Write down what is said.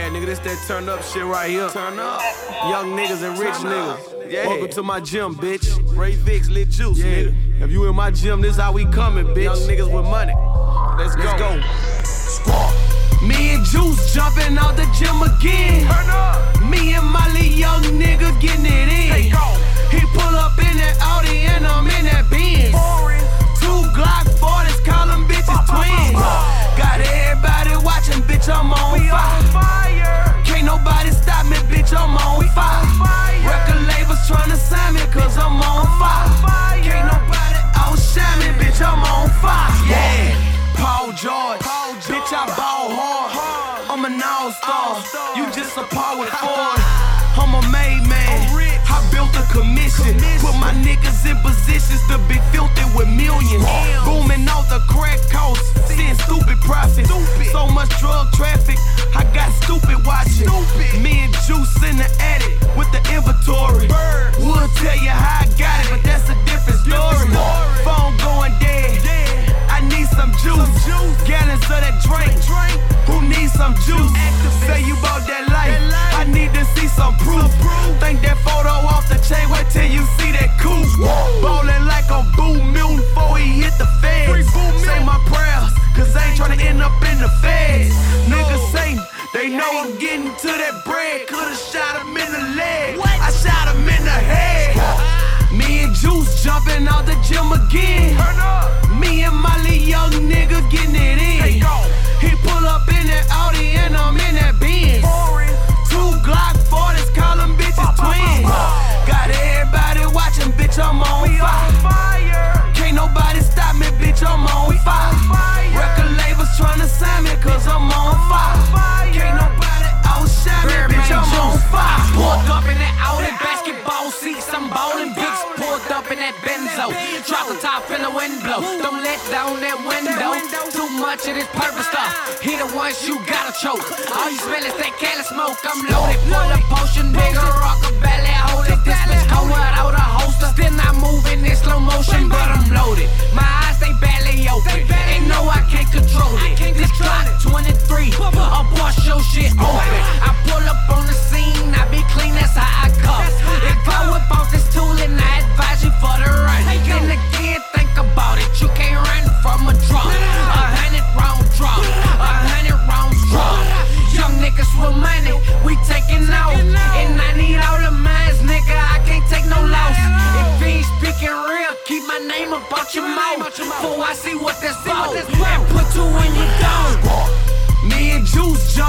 Yeah, nigga, this that turn up shit right here. Turn up. Young niggas and rich niggas. Yeah. Welcome to my gym, bitch. Ray Vicks, lit juice, nigga. If you in my gym, this how we coming, bitch. Young niggas with money. Let's go. Squad. Me and Juice jumping out the gym again. Turn up. Me and Molly, young nigga getting it in. Take off. He pull up in that Audi and I'm in that Benz. 2 Glock 40s, call them bitches twins. Got everybody watching, bitch, I'm on fire. Can't nobody stop me, bitch, I'm on fire. Record labels tryna sign me, cause I'm on fire. Can't nobody outshine me, bitch, I'm on fire. Yeah, Paul George, bitch, I ball hard. I'm an all-star, you just a power forward. I'm a made man, I built a commission. Put my niggas in positions to be filthy with millions. Booming out the crack coast, seeing stupid profits. So much drug traffic, I got stupid watching. Me and Juice in the attic with the inventory. Would tell you how I got it, but that's a different story. Phone going dead, I need some juice. Gallons of that drink, who needs some juice? Say you bought that life, I need to see some proof. Think that photo off the chain, wait till you see that coupe. Ballin' like a Boo Milton before he hit the feds. Say my prayers, cause I ain't tryna end up in the feds. Niggas say they know I'm getting to that bread. Could've shot him in the leg, I shot him in the head. Me and Juice jumping out the gym again. Me and Molly, young nigga getting it in. He pull up in that Audi and I'm in that Benz. 2 Glock 40s, call them bitches twins. Got everybody watching, bitch, I'm on fire. Can't nobody stop me, bitch, I'm on fire. Record labels tryna sign me, cause I'm on fire. Can't nobody outshine me, bitch, I'm on fire. Pulled up in that Audi, basketball seats, I'm ballin', bitch. Pulled up in that Benzo, drop the top in the wind blow. Don't let down that window. Too much of this purple stuff. He the ones you gotta choke. All you smell is that can of smoke. I'm loaded, full of potion, bigger rocker belly, hold it. This bitch cold without a holster. Still not moving in slow motion, but I'm loaded. My eyes they barely open, and no I can't control it. This Glock 23, I'll bust your shit open. I pull up on the scene, I be clean, that's how I come. If I whip out this tool and I advise you for the run. Then again, think about it, you can't run from a drum. 100 round drop, 100 rounds drop. Young niggas with money, we taking out. And I need all the minds, nigga, I can't take no loss. If he ain't speaking real, keep my name about your mouth. Before I see what that's about, and put 2 in your dome. Me and Juice jump